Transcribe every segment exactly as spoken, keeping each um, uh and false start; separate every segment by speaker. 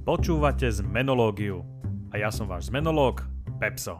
Speaker 1: Počúvate Zmenológiu a ja som váš zmenológ Pepso.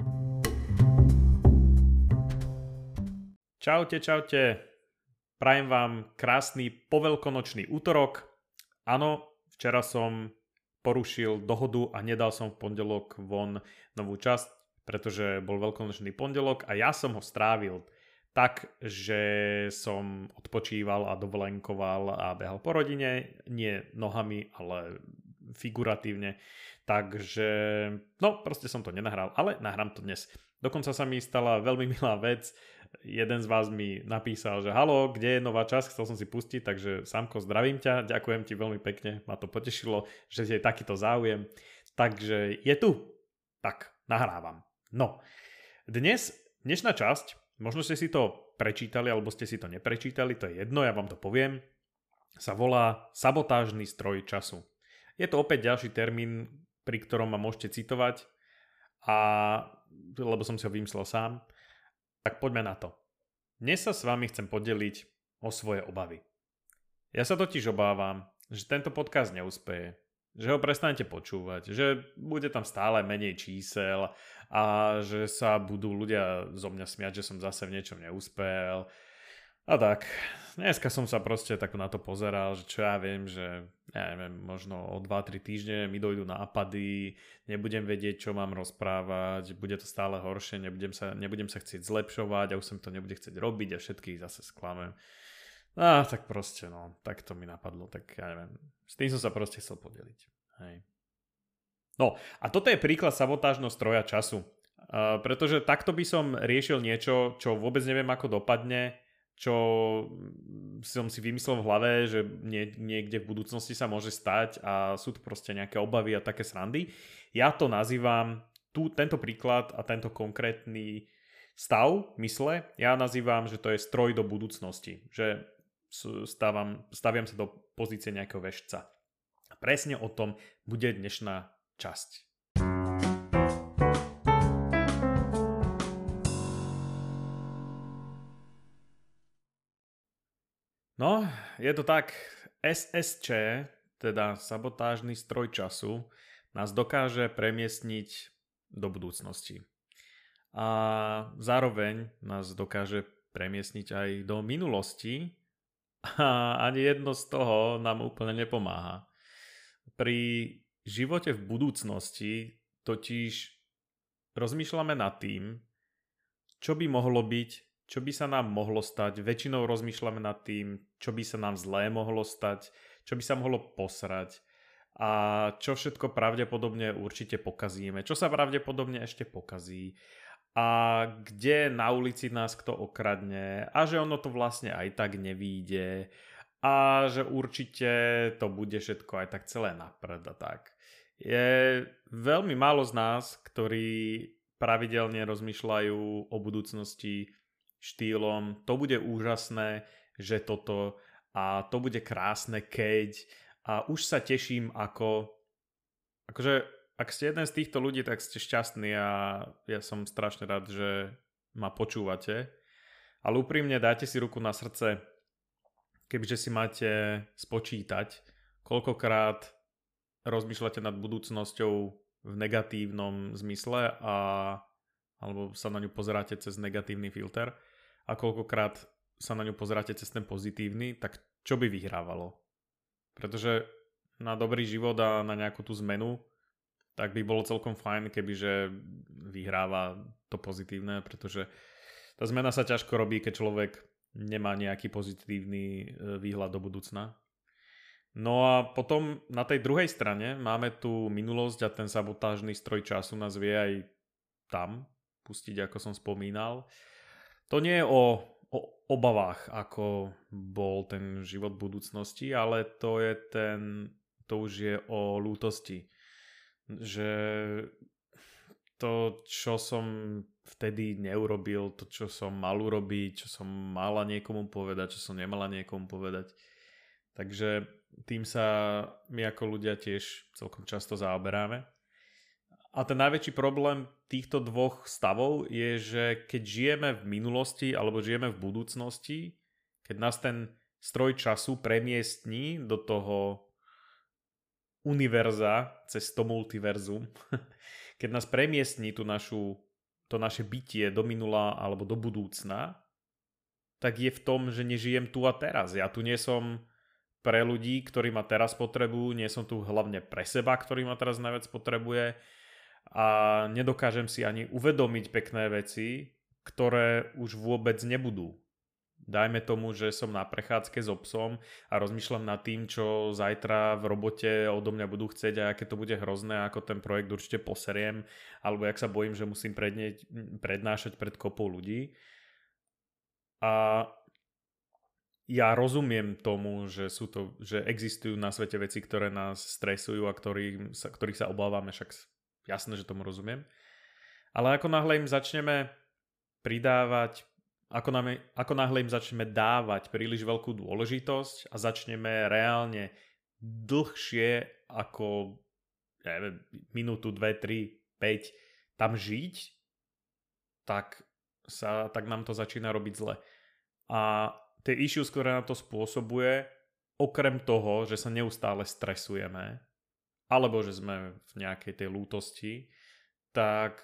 Speaker 1: Čaute, čaute. Prajem vám krásny poveľkonočný útorok. Áno, včera som porušil dohodu a nedal som v pondelok von novú časť, pretože bol veľkonočný pondelok a ja som ho strávil tak, že som odpočíval a dovolenkoval a behal po rodine, nie nohami, ale figuratívne. Takže, no proste som to nenahral, ale nahrám to dnes. Dokonca sa mi stala veľmi milá vec. Jeden z vás mi napísal, že haló, kde je nová časť, chcel som si pustiť, takže Samko, zdravím ťa, ďakujem ti veľmi pekne, ma to potešilo, že je takýto záujem. Takže je tu, tak nahrávam. No, dnes, dnešná časť, možno ste si to prečítali, alebo ste si to neprečítali, to je jedno, ja vám to poviem, sa volá sabotážny stroj času. Je to opäť ďalší termín, pri ktorom ma môžete citovať, a, lebo som si ho vymyslel sám. Tak poďme na to. Dnes sa s vami chcem podeliť o svoje obavy. Ja sa totiž obávam, že tento podcast neúspeje, že ho prestanete počúvať, že bude tam stále menej čísel a že sa budú ľudia zo mňa smiať, že som zase v niečom neúspel. A tak, dneska som sa proste tak na to pozeral, že čo ja viem, že ja neviem, možno o dva tri týždne mi dojdú nápady, nebudem vedieť, čo mám rozprávať, bude to stále horšie, nebudem sa, nebudem sa chcieť zlepšovať a už som to nebude chcieť robiť a všetkých zase sklamem. No, tak proste, no, tak to mi napadlo, tak ja neviem, s tým som sa proste chcel podeliť. Hej. No, a toto je príklad sabotážneho stroja času, uh, pretože takto by som riešil niečo, čo vôbec neviem, ako dopadne, čo som si vymyslel v hlave, že nie, niekde v budúcnosti sa môže stať a sú tu proste nejaké obavy a také srandy. Ja to nazývam, tu, tento príklad a tento konkrétny stav mysle, ja nazývam, že to je stroj do budúcnosti, že stávam, staviam sa do pozície nejakého vešca. A presne o tom bude dnešná časť. No, je to tak, es es čé, teda sabotážny stroj času, nás dokáže premiestniť do budúcnosti. A zároveň nás dokáže premiestniť aj do minulosti a ani jedno z toho nám úplne nepomáha. Pri živote v budúcnosti totiž rozmýšľame nad tým, čo by mohlo byť, čo by sa nám mohlo stať, väčšinou rozmýšľame nad tým, čo by sa nám zlé mohlo stať, čo by sa mohlo posrať a čo všetko pravdepodobne určite pokazíme, čo sa pravdepodobne ešte pokazí a kde na ulici nás kto okradne a že ono to vlastne aj tak nevíde a že určite to bude všetko aj tak celé naprd a tak. Je veľmi málo z nás, ktorí pravidelne rozmýšľajú o budúcnosti štýlom, to bude úžasné, že toto a to bude krásne, keď a už sa teším ako akože ak ste jeden z týchto ľudí, tak ste šťastní a ja som strašne rád, že ma počúvate, ale úprimne dajte si ruku na srdce, kebyže si máte spočítať, koľkokrát rozmýšľate nad budúcnosťou v negatívnom zmysle a alebo sa na ňu pozeráte cez negatívny filter a koľkokrát sa na ňu pozeráte cez ten pozitívny, tak čo by vyhrávalo? Pretože na dobrý život a na nejakú tú zmenu, tak by bolo celkom fajn, kebyže vyhráva to pozitívne, pretože tá zmena sa ťažko robí, keď človek nemá nejaký pozitívny výhľad do budúcna. No a potom na tej druhej strane máme tu minulosť a ten sabotážny stroj času nás vie aj tam pustiť, ako som spomínal. To nie je o, o obavách, ako bol ten život v budúcnosti, ale to je ten, to už je o lútosti. Že to, čo som vtedy neurobil, to, čo som mal urobiť, čo som mala niekomu povedať, čo som nemala niekomu povedať. Takže tým sa my ako ľudia tiež celkom často zaoberáme. A ten najväčší problém týchto dvoch stavov je, že keď žijeme v minulosti alebo žijeme v budúcnosti, keď nás ten stroj času premiestní do toho univerza, cez to multiverzum, keď nás premiestní tú našu, to naše bytie do minula alebo do budúcna, tak je v tom, že nežijem tu a teraz. Ja tu nie som pre ľudí, ktorí ma teraz potrebujú, nie som tu hlavne pre seba, ktorý ma teraz najviac potrebuje a nedokážem si ani uvedomiť pekné veci, ktoré už vôbec nebudú. Dajme tomu, že som na prechádzke s obsom a rozmýšľam nad tým, čo zajtra v robote odo mňa budú chcieť a aké to bude hrozné, ako ten projekt určite poseriem, alebo jak sa bojím, že musím predne- prednášať pred kopou ľudí. A ja rozumiem tomu, že, sú to, že existujú na svete veci, ktoré nás stresujú a ktorých sa, ktorých sa obávame, však jasné, že tomu rozumiem. Ale ako náhle im začneme pridávať Ako, nám, ako náhle im začneme dávať príliš veľkú dôležitosť a začneme reálne dlhšie ako neviem, minútu, dve, tri, päť tam žiť, tak, sa, tak nám to začína robiť zle. A tie issues, ktoré nám to spôsobuje, okrem toho, že sa neustále stresujeme, alebo že sme v nejakej tej lútosti, tak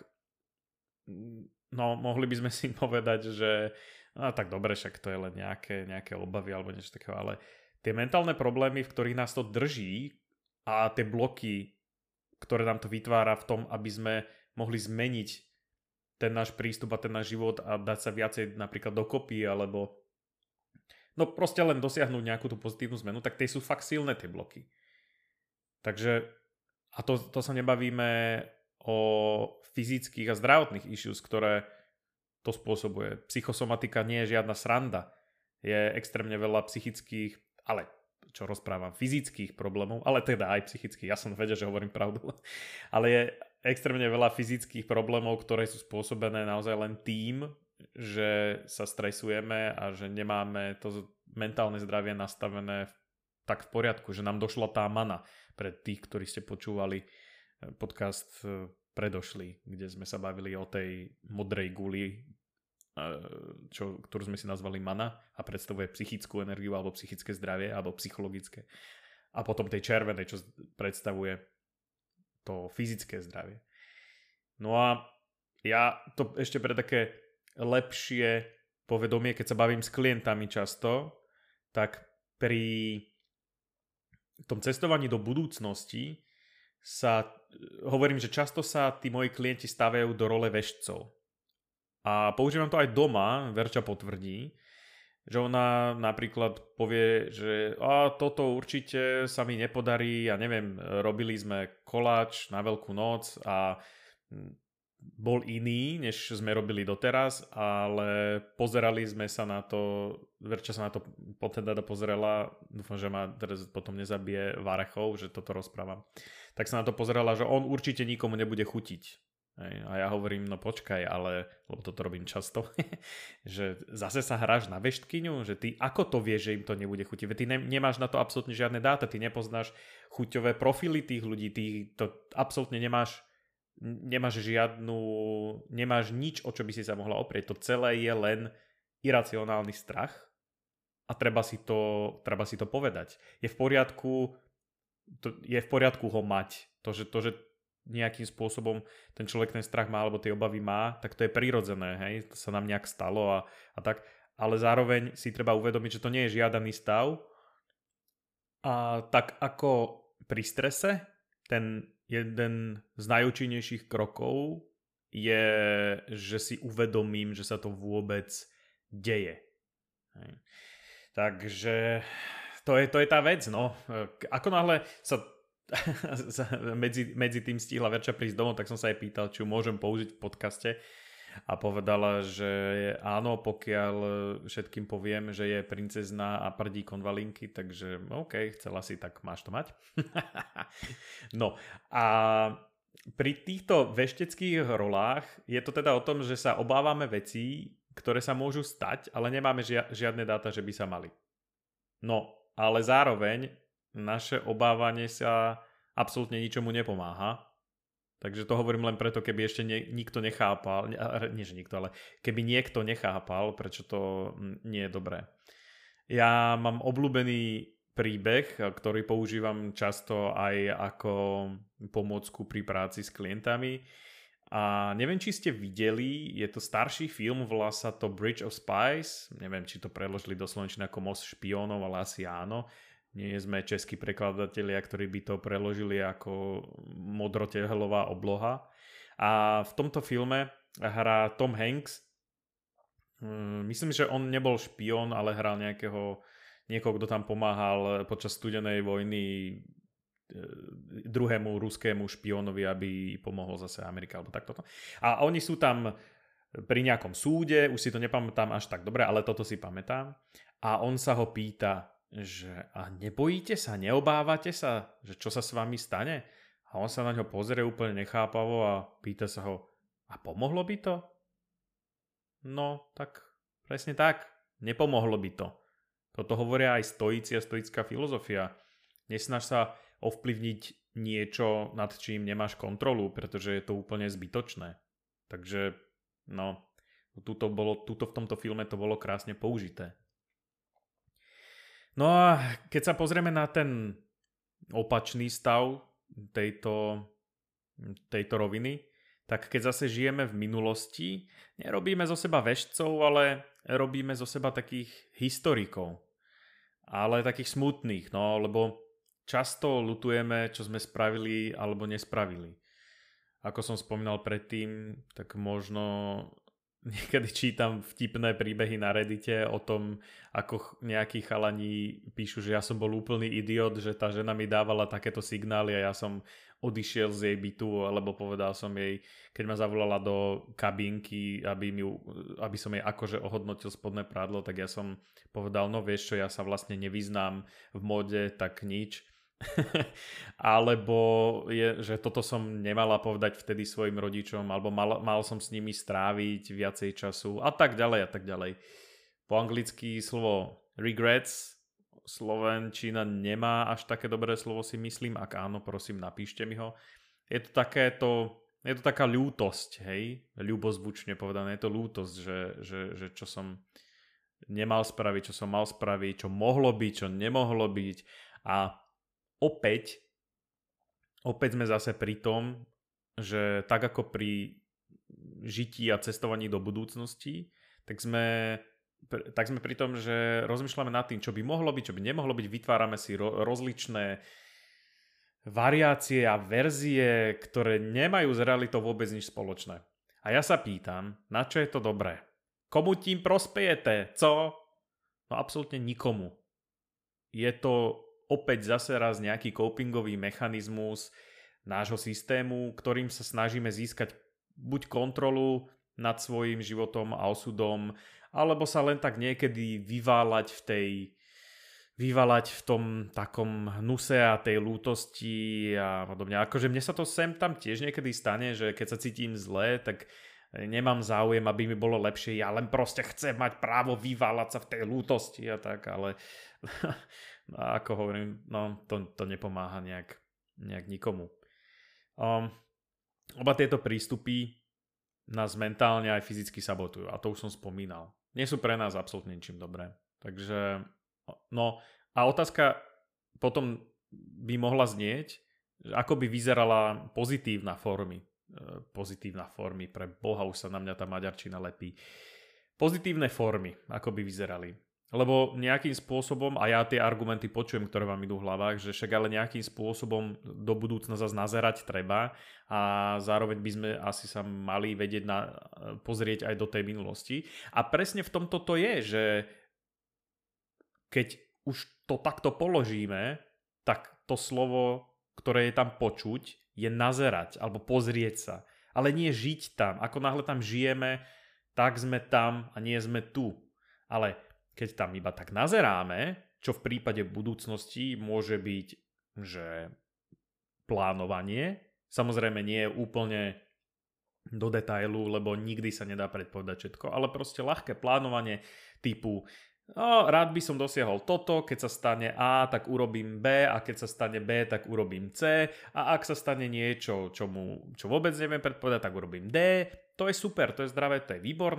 Speaker 1: no, mohli by sme si povedať, že no tak dobre, však to je len nejaké, nejaké obavy alebo niečo takého, ale tie mentálne problémy, v ktorých nás to drží a tie bloky, ktoré nám to vytvára v tom, aby sme mohli zmeniť ten náš prístup a ten náš život a dať sa viacej napríklad dokopy alebo no proste len dosiahnuť nejakú tú pozitívnu zmenu, tak tie sú fakt silné tie bloky. Takže a to, to sa nebavíme o fyzických a zdravotných issues, ktoré to spôsobuje. Psychosomatika nie je žiadna sranda. Je extrémne veľa psychických, ale čo rozprávam, fyzických problémov, ale teda aj psychických. Ja som vedel, že hovorím pravdu. Ale je extrémne veľa fyzických problémov, ktoré sú spôsobené naozaj len tým, že sa stresujeme a že nemáme to mentálne zdravie nastavené tak v poriadku, že nám došla tá mana pre tých, ktorí ste počúvali podcast predošli, kde sme sa bavili o tej modrej guli, čo, ktorú sme si nazvali mana a predstavuje psychickú energiu alebo psychické zdravie alebo psychologické. A potom tej červenej, čo predstavuje to fyzické zdravie. No a ja to ešte pre také lepšie povedomie, keď sa bavím s klientami často, tak pri tom cestovaní do budúcnosti sa hovorím, že často sa tí moji klienti stavajú do role veštcov. A používam to aj doma, Verča potvrdí, že ona napríklad povie, že a toto určite sa mi nepodarí, ja neviem, robili sme koláč na Veľkú noc a bol iný, než sme robili doteraz, ale pozerali sme sa na to, Verča sa na to potom teda pozerala, dúfam, že ma teraz potom nezabije Varechov, že toto rozprávam, tak sa na to pozerala, že on určite nikomu nebude chutiť. Hej. A ja hovorím, no počkaj, ale, lebo toto robím často, že zase sa hráš na veštkyňu, že ty ako to vieš, že im to nebude chutiť? Veď ty ne, nemáš na to absolútne žiadne dáta, ty nepoznáš chuťové profily tých ľudí, ty to absolútne nemáš nemáš žiadnu, nemáš nič, o čo by si sa mohla oprieť. To celé je len iracionálny strach a treba si to, treba si to povedať. Je v poriadku, to, je v poriadku ho mať. To že, to, že nejakým spôsobom ten človek ten strach má alebo tie obavy má, tak to je prirodzené, hej? To sa nám nejak stalo a, a tak. Ale zároveň si treba uvedomiť, že to nie je žiadaný stav. A tak ako pri strese, ten jeden z najúčinnejších krokov je, že si uvedomím, že sa to vôbec deje. Hej. Takže to je, to je tá vec, no. Ako náhle sa medzi, medzi tým stihla Verča prísť domov, tak som sa aj pýtal, či ju môžem použiť v podcaste a povedala, že áno, pokiaľ všetkým poviem, že je princezná a prdí konvalinky, takže OK, chcela si, tak máš to mať. No a pri týchto vešteckých rolách je to teda o tom, že sa obávame vecí, ktoré sa môžu stať, ale nemáme žia- žiadne dáta, že by sa mali. No, ale zároveň naše obávanie sa absolútne ničomu nepomáha. Takže to hovorím len preto, keby ešte nie, nikto nechápal, nie že nikto, ale keby niekto nechápal, prečo to nie je dobré. Ja mám obľúbený príbeh, ktorý používam často aj ako pomôcku pri práci s klientami. A neviem, či ste videli, je to starší film, volá sa to Bridge of Spies. Neviem, či to preložili do slovenčiny ako Most špiónov, ale asi áno. Nie sme českí prekladatelia, ktorí by to preložili ako modrotehelová obloha. A v tomto filme hrá Tom Hanks. Myslím, že on nebol špión, ale hral nejakého, niekoho, kto tam pomáhal počas studenej vojny druhému ruskému špiónovi, aby pomohol zase Amerike alebo takto. A oni sú tam pri nejakom súde, už si to nepamätám až tak dobre, ale toto si pamätám. A on sa ho pýta, že a nebojíte sa, neobávate sa, že čo sa s vami stane? A on sa na ňo pozrie úplne nechápavo a pýta sa ho, a pomohlo by to? No, tak presne tak, nepomohlo by to. Toto hovoria aj stoici a stoická filozofia. Nesnaž sa ovplyvniť niečo, nad čím nemáš kontrolu, pretože je to úplne zbytočné. Takže, no, tuto, bolo, tuto v tomto filme to bolo krásne použité. No a keď sa pozrieme na ten opačný stav tejto, tejto roviny, tak keď zase žijeme v minulosti, nerobíme zo seba vešcov, ale robíme zo seba takých historikov. Ale takých smutných, no, lebo často ľutujeme, čo sme spravili alebo nespravili. Ako som spomínal predtým, tak možno niekedy čítam vtipné príbehy na Reddite o tom, ako nejakí chalani píšu, že ja som bol úplný idiot, že tá žena mi dávala takéto signály a ja som odišiel z jej bytu, alebo povedal som jej, keď ma zavolala do kabínky, aby, mi, aby som jej akože ohodnotil spodné prádlo, tak ja som povedal, no vieš čo, ja sa vlastne nevyznám v móde, tak nič. Alebo je, že toto som nemala povedať vtedy svojim rodičom, alebo mal, mal som s nimi stráviť viacej času a tak ďalej a tak ďalej. Po anglicky slovo regrets, slovenčina nemá až také dobré slovo, si myslím, ak áno, prosím, napíšte mi ho. Je to takéto, je to taká ľútosť, hej, ľubozvučne povedané, je to ľútosť, že, že, že čo som nemal spraviť, čo som mal spraviť, čo mohlo byť, čo nemohlo byť. A Opäť, opäť sme zase pri tom, že tak ako pri žití a cestovaní do budúcnosti, tak sme, tak sme pri tom, že rozmýšľame nad tým, čo by mohlo byť, čo by nemohlo byť, vytvárame si ro- rozličné variácie a verzie, ktoré nemajú s realitou vôbec nič spoločné. A ja sa pýtam, na čo je to dobré? Komu tým prospejete? Co? No absolútne nikomu. Je to opäť zase raz nejaký copingový mechanizmus nášho systému, ktorým sa snažíme získať buď kontrolu nad svojim životom a osudom, alebo sa len tak niekedy vyváľať v tej vyvalať v tom takom hnuse a tej lútosti a podobne. Akože mne sa to sem tam tiež niekedy stane, že keď sa cítim zle, tak nemám záujem, aby mi bolo lepšie, ja len proste chcem mať právo vyváľať sa v tej lútosti a tak, ale ako hovorím, no to, to nepomáha nejak, nejak nikomu. Um, oba tieto prístupy nás mentálne aj fyzicky sabotujú a to už som spomínal. Nie sú pre nás absolútne ničím dobré. Takže, no a otázka potom by mohla znieť, ako by vyzerala pozitívna formy. Pozitívna formy, pre Boha už sa na mňa tá maďarčina lepí. Pozitívne formy, ako by vyzerali. Lebo nejakým spôsobom, a ja tie argumenty počujem, ktoré vám idú v hlavách, že však ale nejakým spôsobom do budúcna zase nazerať treba a zároveň by sme asi sa mali vedieť na, pozrieť aj do tej minulosti. A presne v tomto to je, že keď už to takto položíme, tak to slovo, ktoré je tam počuť, je nazerať alebo pozrieť sa. Ale nie žiť tam. Ako náhle tam žijeme, tak sme tam a nie sme tu. Ale keď tam iba tak nazeráme, čo v prípade budúcnosti môže byť, že plánovanie, samozrejme nie je úplne do detailu, lebo nikdy sa nedá predpovedať všetko, ale proste ľahké plánovanie typu no, rád by som dosiahol toto, keď sa stane A, tak urobím B a keď sa stane B, tak urobím C a ak sa stane niečo, čomu, čo vôbec neviem predpovedať, tak urobím D. To je super, to je zdravé, to je výborné.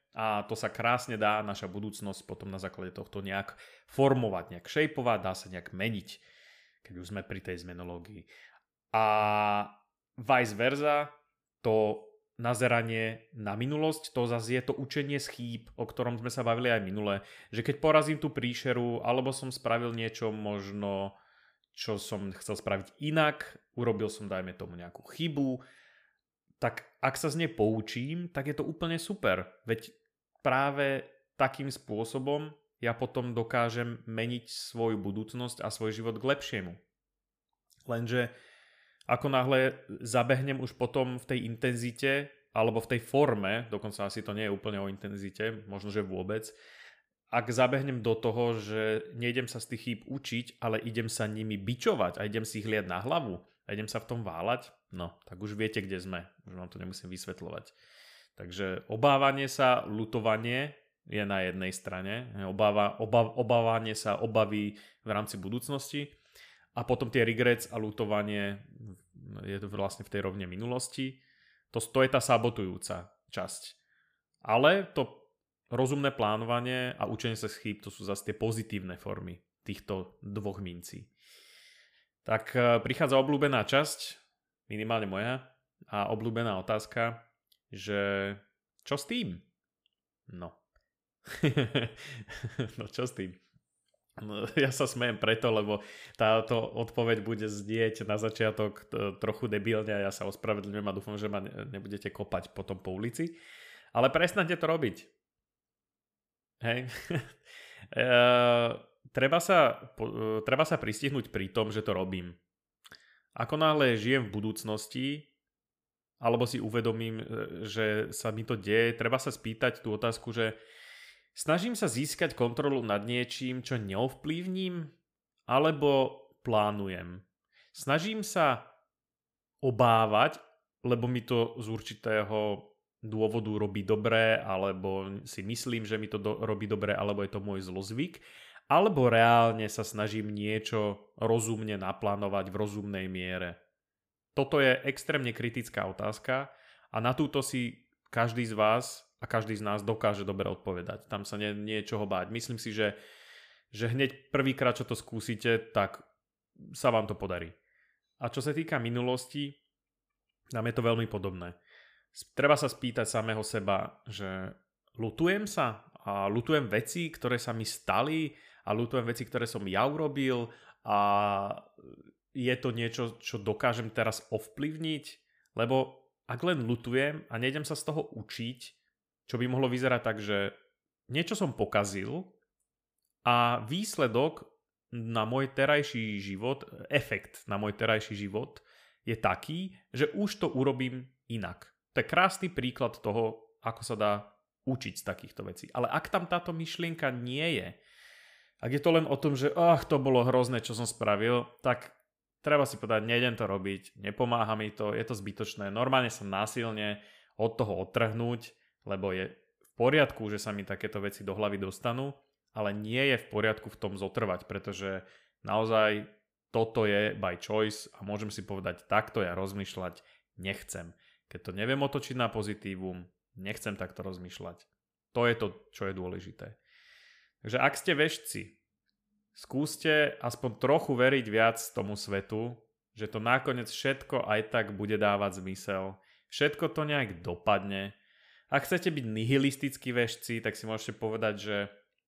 Speaker 1: a to sa krásne dá naša budúcnosť potom na základe tohto nejak formovať, nejak šejpovať, dá sa nejak meniť, keď už sme pri tej zmenológii. A vice versa, to nazeranie na minulosť, to zase je to učenie z chýb, o ktorom sme sa bavili aj minule, že keď porazím tú príšeru, alebo som spravil niečo možno, čo som chcel spraviť inak, urobil som, dajme tomu, nejakú chybu, tak ak sa z nej poučím, tak je to úplne super. Veď práve takým spôsobom ja potom dokážem meniť svoju budúcnosť a svoj život k lepšiemu. Lenže ako náhle zabehnem už potom v tej intenzite, alebo v tej forme, dokonca asi to nie je úplne o intenzite, možno že vôbec, ak zabehnem do toho, že nejdem sa z tých chýb učiť, ale idem sa nimi bičovať a idem si ich liať na hlavu, a idem sa v tom váľať, no, tak už viete, kde sme. Už vám to nemusím vysvetľovať. Takže obávanie sa, ľutovanie je na jednej strane. Obáva, obav, obávanie sa, obavy v rámci budúcnosti. A potom tie regrets a ľutovanie je to vlastne v tej rovne minulosti. To, to je tá sabotujúca časť. Ale to rozumné plánovanie a učenie sa z chýb, to sú zase tie pozitívne formy týchto dvoch mincí. Tak prichádza obľúbená časť, minimálne moja, a obľúbená otázka, že čo s tým? No. no čo s tým? No, ja sa smejem preto, lebo táto odpoveď bude zdieť na začiatok trochu debilne a ja sa ospravedlňujem a dúfam, že ma nebudete kopať potom po ulici. Ale prestaňte to robiť. Hej? uh, Treba sa, treba sa pristihnúť pri tom, že to robím. Ako náhle žijem v budúcnosti, alebo si uvedomím, že sa mi to deje, treba sa spýtať tú otázku, že snažím sa získať kontrolu nad niečím, čo neovplyvním, alebo plánujem. Snažím sa obávať, lebo mi to z určitého dôvodu robí dobre, alebo si myslím, že mi to do, robí dobre, alebo je to môj zlozvyk, alebo reálne sa snažím niečo rozumne naplánovať v rozumnej miere. Toto je extrémne kritická otázka a na túto si každý z vás a každý z nás dokáže dobre odpovedať. Tam sa nie, nie je čoho báť. Myslím si, že, že hneď prvýkrát, čo to skúsite, tak sa vám to podarí. A čo sa týka minulosti, nám je to veľmi podobné. Treba sa spýtať samého seba, že ľutujem sa a ľutujem veci, ktoré sa mi stali, a ľutujem veci, ktoré som ja urobil a je to niečo, čo dokážem teraz ovplyvniť, lebo ak len ľutujem a nejdem sa z toho učiť, čo by mohlo vyzerať tak, že niečo som pokazil a výsledok na môj terajší život, efekt na môj terajší život je taký, že už to urobím inak. To je krásny príklad toho, ako sa dá učiť z takýchto vecí. Ale ak tam táto myšlienka nie je, ak je to len o tom, že ach, to bolo hrozné, čo som spravil, tak treba si povedať, nejdem to robiť, nepomáha mi to, je to zbytočné. Normálne sa násilne od toho odtrhnúť, lebo je v poriadku, že sa mi takéto veci do hlavy dostanú, ale nie je v poriadku v tom zotrvať, pretože naozaj toto je by choice a môžem si povedať, takto ja rozmýšľať nechcem. Keď to neviem otočiť na pozitívum, nechcem takto rozmýšľať. To je to, čo je dôležité. Takže ak ste vešci, skúste aspoň trochu veriť viac tomu svetu, že to nakoniec všetko aj tak bude dávať zmysel. Všetko to nejak dopadne. Ak chcete byť nihilistickí vešci, tak si môžete povedať, že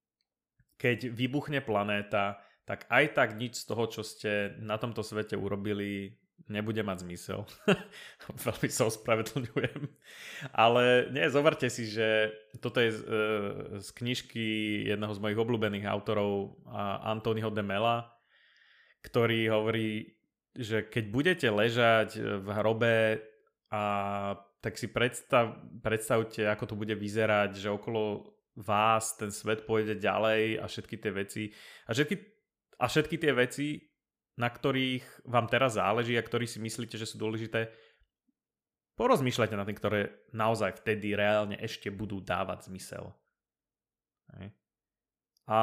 Speaker 1: keď vybuchne planéta, tak aj tak nič z toho, čo ste na tomto svete urobili, nebude mať zmysel. Veľmi sa ospravedlňujem. Ale nie, zoberte si, že toto je z, z knižky jedného z mojich obľúbených autorov, Anthonyho de Mela, ktorý hovorí, že keď budete ležať v hrobe a tak si predstav, predstavte, ako to bude vyzerať, že okolo vás ten svet pôjde ďalej a všetky tie veci a všetky, a všetky tie veci, na ktorých vám teraz záleží a ktorí si myslíte, že sú dôležité, porozmýšľajte na tým, ktoré naozaj vtedy reálne ešte budú dávať zmysel. Hej. A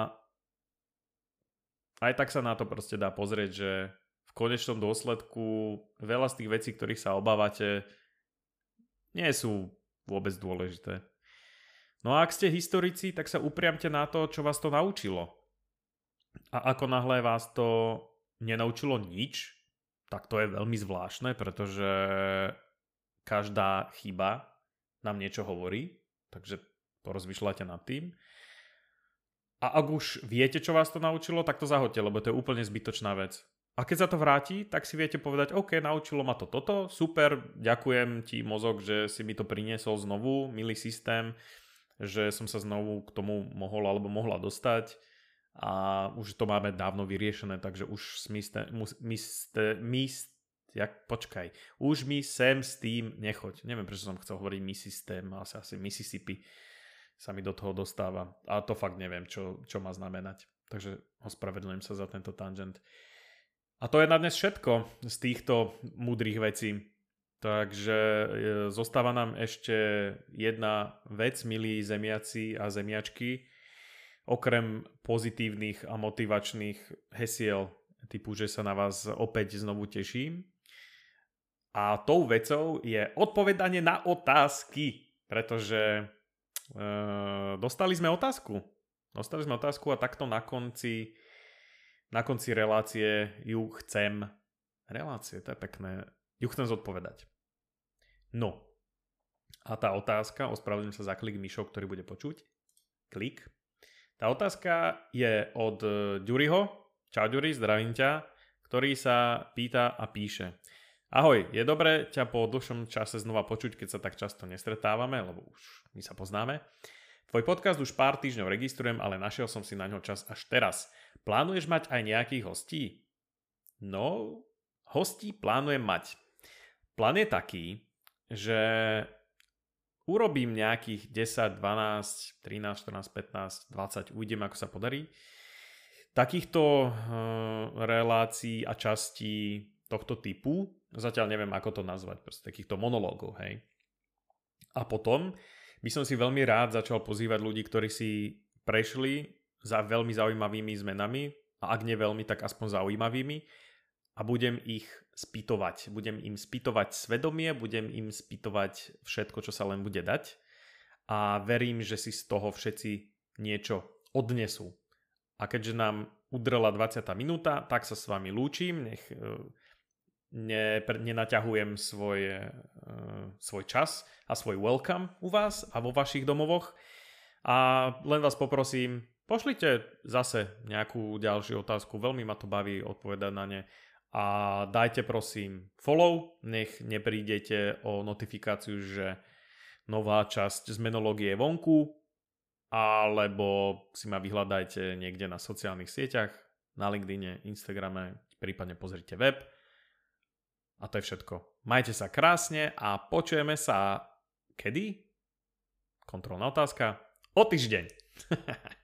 Speaker 1: aj tak sa na to proste dá pozrieť, že v konečnom dôsledku veľa z tých vecí, ktorých sa obávate, nie sú vôbec dôležité. No a ak ste historici, tak sa upriamte na to, čo vás to naučilo. A ako náhle vás to nenaučilo nič, tak to je veľmi zvláštne, pretože každá chyba nám niečo hovorí, takže porozmýšľajte nad tým. A ak už viete, čo vás to naučilo, tak to zahoďte, lebo to je úplne zbytočná vec. A keď sa to vráti, tak si viete povedať, OK, naučilo ma to toto, super, ďakujem ti mozog, že si mi to priniesol znovu, milý systém, že som sa znovu k tomu mohol alebo mohla dostať a už to máme dávno vyriešené, takže už my ste, my ste, my ste, jak, počkaj, už mi sem s tým nechoď. Neviem, prečo som chcel hovoriť my systém, asi, asi Mississippi sa mi do toho dostáva. A to fakt neviem, čo, čo má znamenať. Takže ospravedlňujem sa za tento tangent. A to je na dnes všetko z týchto múdrych vecí. Takže zostáva nám ešte jedna vec, milí zemiaci a zemiačky, okrem pozitívnych a motivačných hesiel, typu, že sa na vás opäť znovu teším. A tou vecou je odpovedanie na otázky, pretože e, dostali sme otázku. Dostali sme otázku a takto na konci, na konci relácie ju chcem, relácie, to je pekné, ju chcem zodpovedať. No, a tá otázka, ospravedlňujem sa za klik myšou, ktorý bude počuť. Klik. Tá otázka je od Ďuriho. Čau Ďuri, zdravím ťa, ktorý sa pýta a píše. Ahoj, je dobré ťa po dlhšom čase znova počuť, keď sa tak často nestretávame, lebo už my sa poznáme. Tvoj podcast už pár týždňov registrujem, ale našiel som si na ňo čas až teraz. Plánuješ mať aj nejakých hostí? No, hostí plánujem mať. Plán je taký, že urobím nejakých desať, dvanásť, trinásť, štrnásť, pätnásť, dvadsať, uvidím, ako sa podarí. Takýchto uh, relácií a častí tohto typu, zatiaľ neviem, ako to nazvať, proste takýchto monológov, hej. A potom by som si veľmi rád začal pozývať ľudí, ktorí si prešli za veľmi zaujímavými zmenami, a ak nie veľmi, tak aspoň zaujímavými, a budem ich spýtovať. Budem im spýtovať svedomie, budem im spýtovať všetko, čo sa len bude dať, a verím, že si z toho všetci niečo odnesú. A keďže nám udrela dvadsiata minúta, tak sa s vami lúčim, nech ne, nenaťahujem svoj, svoj čas a svoj welcome u vás a vo vašich domovoch. A len vás poprosím, pošlite zase nejakú ďalšiu otázku, veľmi ma to baví odpovedať na ne. A dajte prosím follow, nech neprídete o notifikáciu, že nová časť z menológie je vonku, alebo si ma vyhľadajte niekde na sociálnych sieťach, na LinkedIne, Instagrame, prípadne pozrite web. A to je všetko. Majte sa krásne a počujeme sa kedy? Kontrolná otázka. O týždeň.